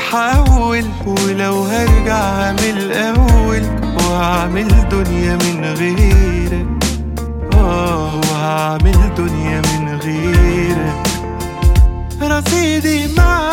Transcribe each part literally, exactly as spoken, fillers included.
هتحول، ولو هرجع هعمل أول، وهعمل دنيا من غيرك. آه وهعمل دنيا من غيرك. رصيدي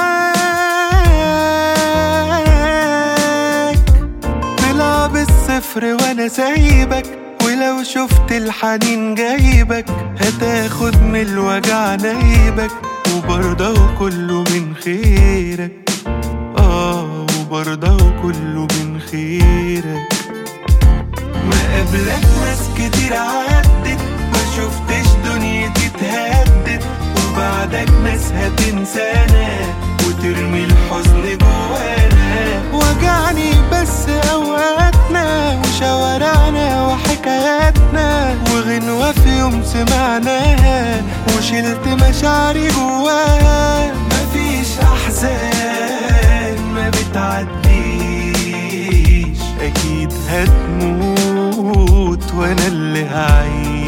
معاك طلع بالصفر وانا سايبك، ولو شفت الحنين جايبك هتاخد من الوجع نايبك، وبرضه كله من خيرك. آه وبرضه كله من خيرك. ما قبلك ناس كتير عدت، ما شفتش دنيتي اتهدت، وبعدك ناس هتنسانا وترمي الحزن جوانا. وجعني بس اوقاتنا وشوارعنا وحكاياتنا، وغنوة في يوم سمعناها وشلت مشاعري جواها. مفيش احزان ما بتعديش، اكيد هتموت وانا اللي هعيش.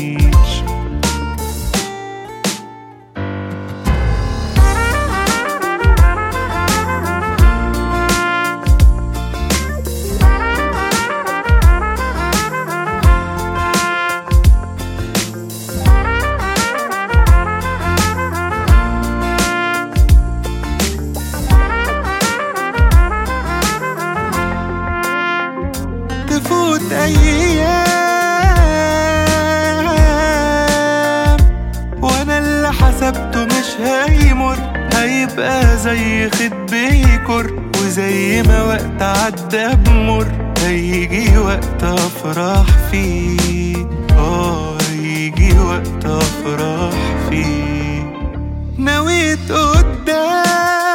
تفوت أيام وأنا اللي حسبته مش هيمر، هيبقى زي خد بيكر، وزي ما وقت عدى بمر هيجي وقت أفرح فيه. آه هيجي وقت أفرح فيه. نويت قدام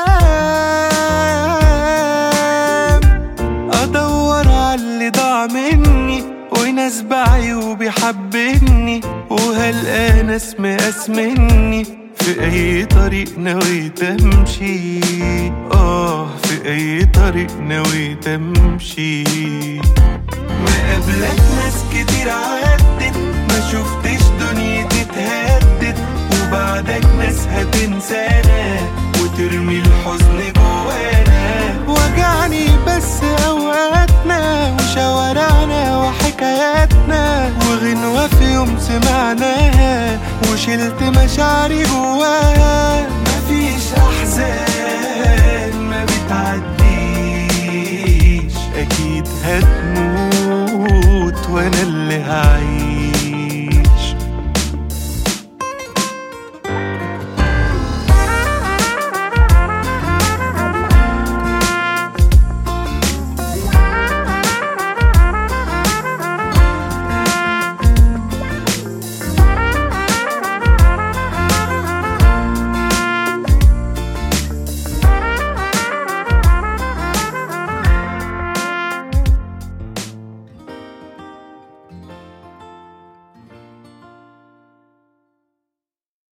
أدور عاللي ضاع مني، وناس بعيوبي حبني، وهلقى ناس مقاس مني. في أي طريق نويت أمشي، آه في أي طريق نويت أمشي. ما قبلك ناس كتير عدت، ما شفتش دنيتي اتهدت، وبعدك ناس هتنسانا وترمي الحزن جوانا. وجعني بس اوقاتنا وشوارعنا وحكاياتنا، وغنوة في يوم سمعناها وشلت مشاعري جواها. مفيش احزان ما بتعديش، اكيد هتموت وانا اللي هعيش.